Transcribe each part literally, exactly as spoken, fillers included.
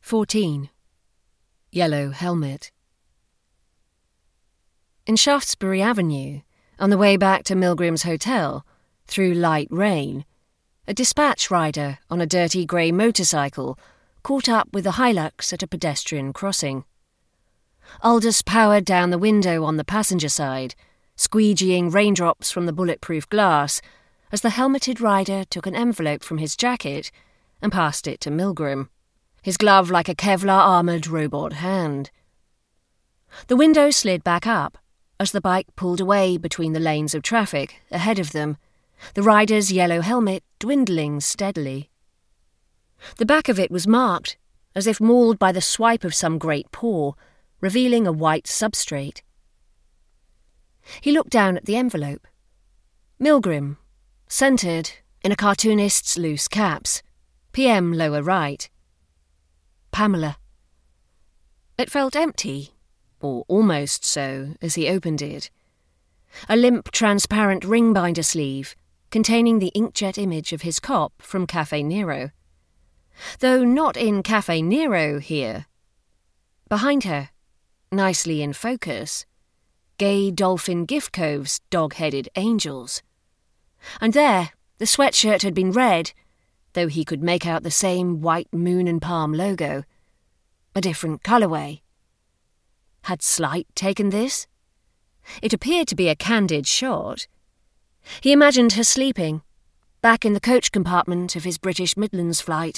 fourteen. Yellow Helmet. In Shaftesbury Avenue, on the way back to Milgrim's Hotel, through light rain, a dispatch rider on a dirty grey motorcycle caught up with the Hilux at a pedestrian crossing. Aldous powered down the window on the passenger side, squeegeeing raindrops from the bulletproof glass, as the helmeted rider took an envelope from his jacket and passed it to Milgrim, his glove like a Kevlar-armoured robot hand. The window slid back up as the bike pulled away between the lanes of traffic ahead of them, the rider's yellow helmet dwindling steadily. The back of it was marked, as if mauled by the swipe of some great paw, revealing a white substrate. He looked down at the envelope. Milgrim, centred in a cartoonist's loose caps, P M lower right. Pamela. It felt empty, or almost so, as he opened it. A limp, transparent ring binder sleeve containing the inkjet image of his cop from Cafe Nero. Though not in Cafe Nero here. Behind her, nicely in focus, Gay Dolphin Gift Cove's dog-headed angels. And there, the sweatshirt had been red, though he could make out the same white moon and palm logo. A different colourway. Had Slight taken this? It appeared to be a candid shot. He imagined her sleeping, back in the coach compartment of his British Midlands flight.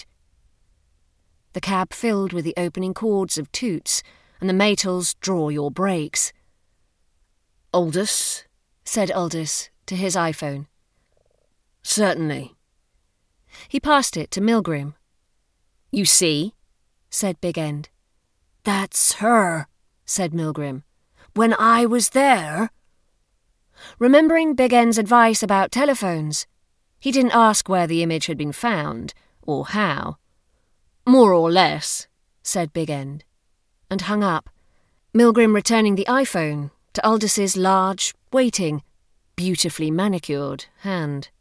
The cab filled with the opening chords of Toots and the Maytals' Draw Your Brakes. "Aldous," said Aldous to his iPhone. "Certainly." He passed it to Milgrim. "You see?" said Big End. "That's her," said Milgrim. "When I was there..." Remembering Big End's advice about telephones, he didn't ask where the image had been found, or how. "More or less," said Big End, and hung up, Milgrim returning the iPhone to Aldous' large, waiting, beautifully manicured hand.